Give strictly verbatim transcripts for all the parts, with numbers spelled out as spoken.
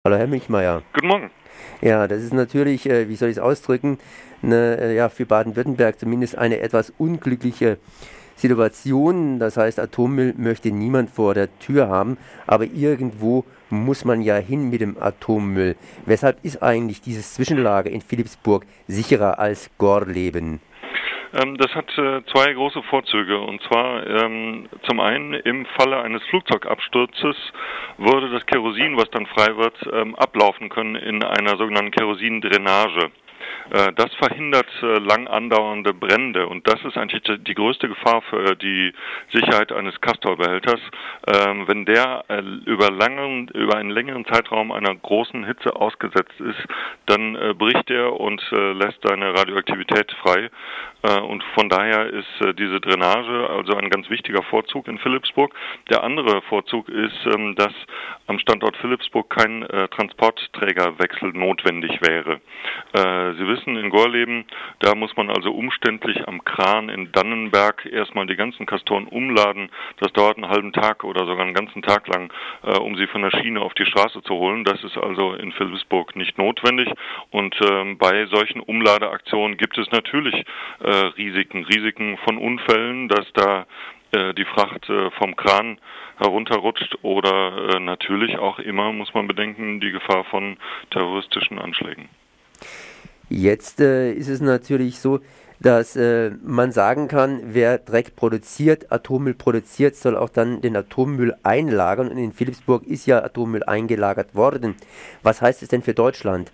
Hallo Herr Milchmeier. Guten Morgen. Ja, das ist natürlich, äh, wie soll ich es ausdrücken, eine, äh, ja, für Baden-Württemberg zumindest eine etwas unglückliche Situation. Das heißt, Atommüll möchte niemand vor der Tür haben, aber irgendwo muss man ja hin mit dem Atommüll. Weshalb ist eigentlich dieses Zwischenlager in Philippsburg sicherer als Gorleben? Ähm, das hat äh, zwei große Vorzüge. Und zwar ähm, zum einen im Falle eines Flugzeugabsturzes würde das Kerosin, was dann frei wird, ähm, ablaufen können in einer sogenannten Kerosindrainage. Äh, das verhindert äh, lang andauernde Brände und das ist eigentlich die größte Gefahr für die Sicherheit eines Castor-Behälters. Ähm, wenn der äh, über, langen, über einen längeren Zeitraum einer großen Hitze ausgesetzt ist, dann äh, bricht er und äh, lässt seine Radioaktivität frei. Äh, und von daher ist äh, diese Drainage also ein ganz wichtiger Vorzug in Philippsburg. Der andere Vorzug ist, ähm, dass am Standort Philippsburg kein äh, Transportträgerwechsel notwendig wäre. Äh, Sie wissen, in Gorleben, da muss man also umständlich am Kran in Dannenberg erstmal die ganzen Castoren umladen. Das dauert einen halben Tag oder sogar einen ganzen Tag lang, äh, um sie von der Schiene auf die Straße zu holen. Das ist also in Philippsburg nicht notwendig. Und ähm, bei solchen Umladeaktionen gibt es natürlich äh, Risiken. Risiken von Unfällen, dass da äh, die Fracht äh, vom Kran herunterrutscht oder äh, natürlich auch immer, muss man bedenken, die Gefahr von terroristischen Anschlägen. Jetzt äh, ist es natürlich so, dass äh, man sagen kann, wer Dreck produziert, Atommüll produziert, soll auch dann den Atommüll einlagern. Und in Philippsburg ist ja Atommüll eingelagert worden. Was heißt es denn für Deutschland?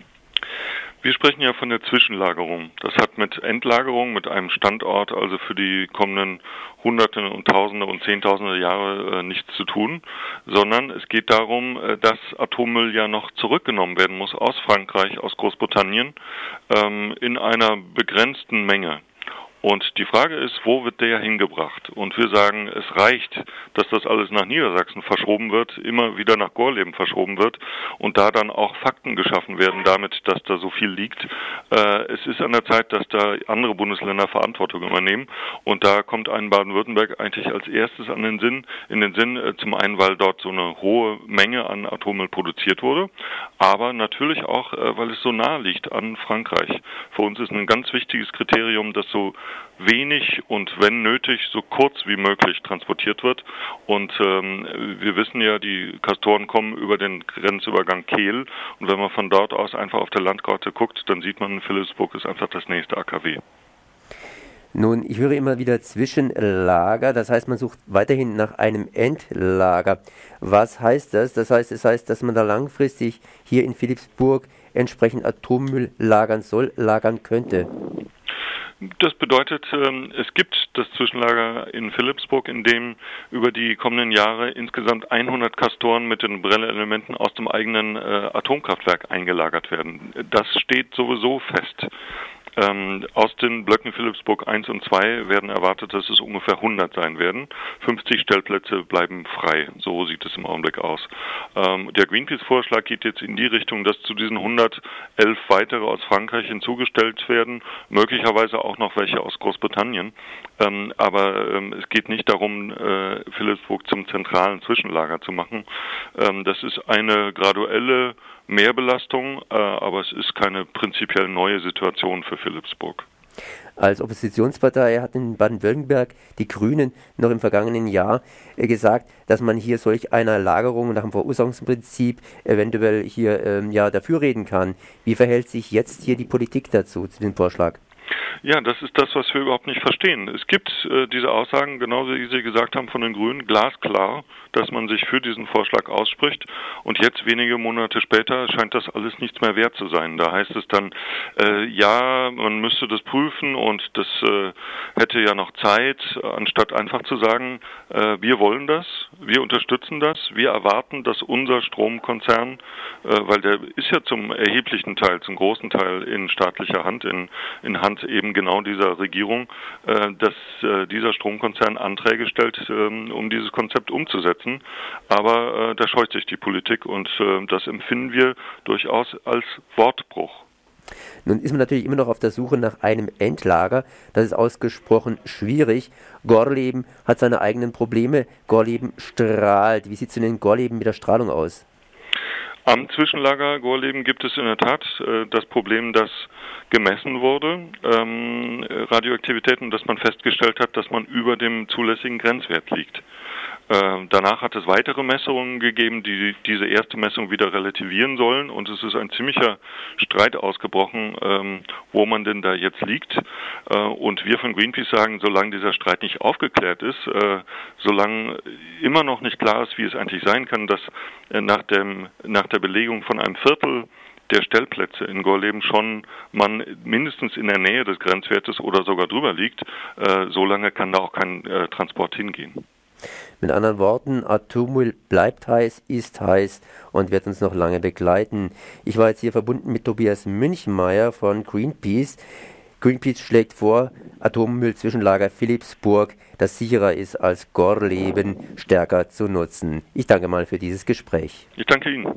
Wir sprechen ja von der Zwischenlagerung. Das hat mit Endlagerung, mit einem Standort, also für die kommenden Hunderte und Tausende und Zehntausende Jahre äh, nichts zu tun, sondern es geht darum, äh, dass Atommüll ja noch zurückgenommen werden muss aus Frankreich, aus Großbritannien, ähm, in einer begrenzten Menge. Und die Frage ist, wo wird der hingebracht? Und wir sagen, es reicht, dass das alles nach Niedersachsen verschoben wird, immer wieder nach Gorleben verschoben wird und da dann auch Fakten geschaffen werden damit, dass da so viel liegt. Äh, es ist an der Zeit, dass da andere Bundesländer Verantwortung übernehmen und da kommt ein Baden-Württemberg eigentlich als erstes an den Sinn, in den Sinn, äh, zum einen, weil dort so eine hohe Menge an Atommüll produziert wurde, aber natürlich auch, äh, weil es so nahe liegt an Frankreich. Für uns ist ein ganz wichtiges Kriterium, dass so wenig und wenn nötig so kurz wie möglich transportiert wird. Und ähm, wir wissen ja, die Castoren kommen über den Grenzübergang Kehl und wenn man von dort aus einfach auf der Landkarte guckt, dann sieht man, Philippsburg ist einfach das nächste A K W. Nun, ich höre immer wieder Zwischenlager, das heißt, man sucht weiterhin nach einem Endlager. Was heißt das? Das heißt, es heißt, dass man da langfristig hier in Philippsburg entsprechend Atommüll lagern soll, lagern könnte. Das bedeutet, es gibt das Zwischenlager in Philippsburg, in dem über die kommenden Jahre insgesamt hundert Castoren mit den Brennelementen aus dem eigenen Atomkraftwerk eingelagert werden. Das steht sowieso fest. Ähm, aus den Blöcken Philippsburg eins und zwei werden erwartet, dass es ungefähr hundert sein werden. fünfzig Stellplätze bleiben frei. So sieht es im Augenblick aus. Ähm, der Greenpeace-Vorschlag geht jetzt in die Richtung, dass zu diesen hundertelf weitere aus Frankreich hinzugestellt werden, möglicherweise auch noch welche aus Großbritannien. Ähm, aber ähm, es geht nicht darum, äh, Philippsburg zum zentralen Zwischenlager zu machen. Ähm, das ist eine graduelle Mehrbelastung, äh, aber es ist keine prinzipiell neue Situation für Philippsburg. Als Oppositionspartei hat in Baden-Württemberg die Grünen noch im vergangenen Jahr äh, gesagt, dass man hier solch einer Lagerung nach dem Verursachungsprinzip eventuell hier ähm, ja dafür reden kann. Wie verhält sich jetzt hier die Politik dazu, zu dem Vorschlag? Ja, das ist das, was wir überhaupt nicht verstehen. Es gibt äh, diese Aussagen, genauso wie Sie gesagt haben, von den Grünen, glasklar, dass man sich für diesen Vorschlag ausspricht. Und jetzt, wenige Monate später, scheint das alles nichts mehr wert zu sein. Da heißt es dann, äh, ja, man müsste das prüfen und das äh, hätte ja noch Zeit, anstatt einfach zu sagen, äh, wir wollen das, wir unterstützen das, wir erwarten, dass unser Stromkonzern, äh, weil der ist ja zum erheblichen Teil, zum großen Teil in staatlicher Hand, in, in Hand eben genau dieser Regierung, äh, dass äh, dieser Stromkonzern Anträge stellt, äh, um dieses Konzept umzusetzen. Aber äh, da scheut sich die Politik und äh, das empfinden wir durchaus als Wortbruch. Nun ist man natürlich immer noch auf der Suche nach einem Endlager. Das ist ausgesprochen schwierig. Gorleben hat seine eigenen Probleme. Gorleben strahlt. Wie sieht es denn in Gorleben mit der Strahlung aus? Am Zwischenlager Gorleben gibt es in der Tat äh, das Problem, dass gemessen wurde, ähm, Radioaktivitäten, dass man festgestellt hat, dass man über dem zulässigen Grenzwert liegt. Äh, danach hat es weitere Messungen gegeben, die diese erste Messung wieder relativieren sollen, und es ist ein ziemlicher Streit ausgebrochen, ähm, wo man denn da jetzt liegt. Äh, und wir von Greenpeace sagen, solange dieser Streit nicht aufgeklärt ist, äh, solange immer noch nicht klar ist, wie es eigentlich sein kann, dass äh, nach dem nach der Belegung von einem Viertel der Stellplätze in Gorleben schon man mindestens in der Nähe des Grenzwertes oder sogar drüber liegt, äh, solange kann da auch kein äh, Transport hingehen. Mit anderen Worten, Atommüll bleibt heiß, ist heiß und wird uns noch lange begleiten. Ich war jetzt hier verbunden mit Tobias Münchenmeier von Greenpeace. Greenpeace schlägt vor, Atommüll-Zwischenlager Philippsburg, das sicherer ist als Gorleben, stärker zu nutzen. Ich danke mal für dieses Gespräch. Ich danke Ihnen.